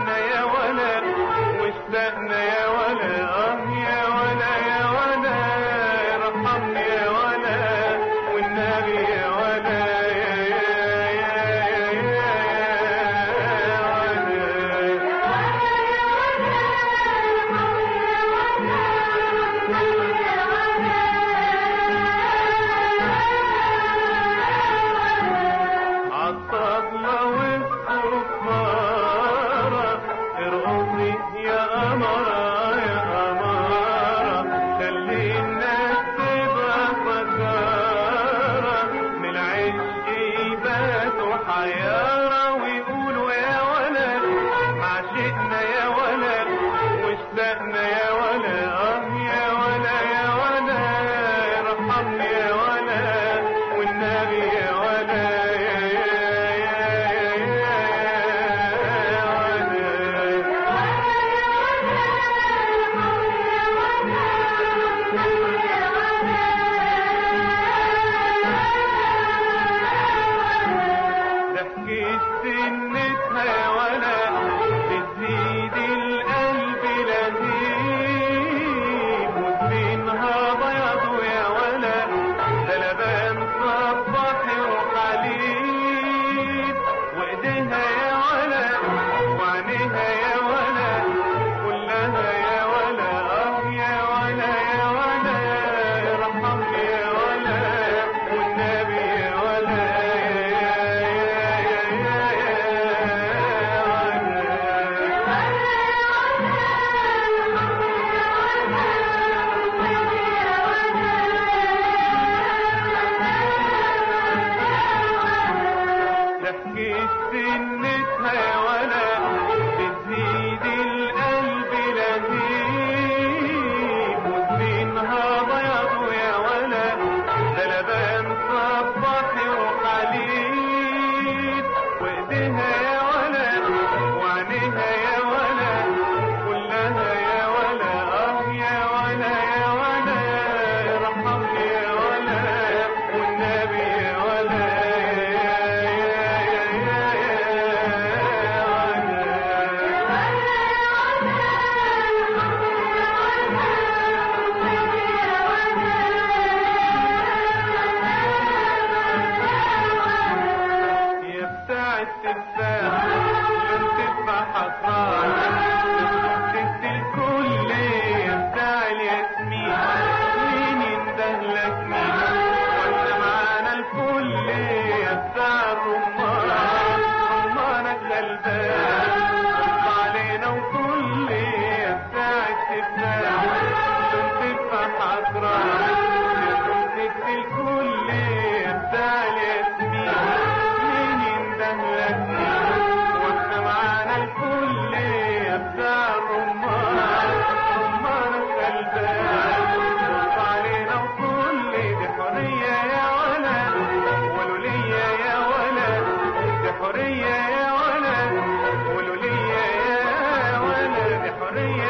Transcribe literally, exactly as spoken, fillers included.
عشقنا يا ولا واشتقنا يا ولا اه يا ولا يا ولا ارحمني يا ولا والنبي يا ولا يا يا يا عالطبلة والصفارة ارقصي يا قمرة يا قمرة خلي الناس تبقى فكارة من العشق يباتوا حيارة ويقولوا يا ولا عشقنا يا ولا واشتقنا يا ولا اه يا ولا يا ولا ارحمني يا ولا والنبي يا ولا يا ضحكة سنتها يا ولا بتزيد القلب لذيذ وسنها بياض يا ولا ده لبان صباح وحليب وايديها يا ولا وعينيها يا ولا كلها يا ولا اه يا ولا يا ولا ارحمني يا ولا والنبي يا ولا ضحكة سنتها يا ولا بتزيد القلب لذيذ وسنها بياض يا ولا ده لبان صباح وحليب وايديها يا ولا وعينيها يا ولا كلها يا ولا اه يا ولا يا ولا ارحمني يا ولا والنبي يا ولا يا بتاع التفاح لون تفاح حصان تخص الكل يا بتاع الياسمين مين يندهلك مين وانت معانا الكل يا بتاع الرمان رمانك غلبان رد علينا وكل يا بتاع التفاح لون تفاح حصان تخص الكل يا بتاع الياسمين وانت معانا الكل يا بتاع الرمان رمانك غلبان رد علينا وكل دي حرية يا ولا قولوا ليا يا ولا دي حرية يا ولا قولوا ليا يا ولا دي حرية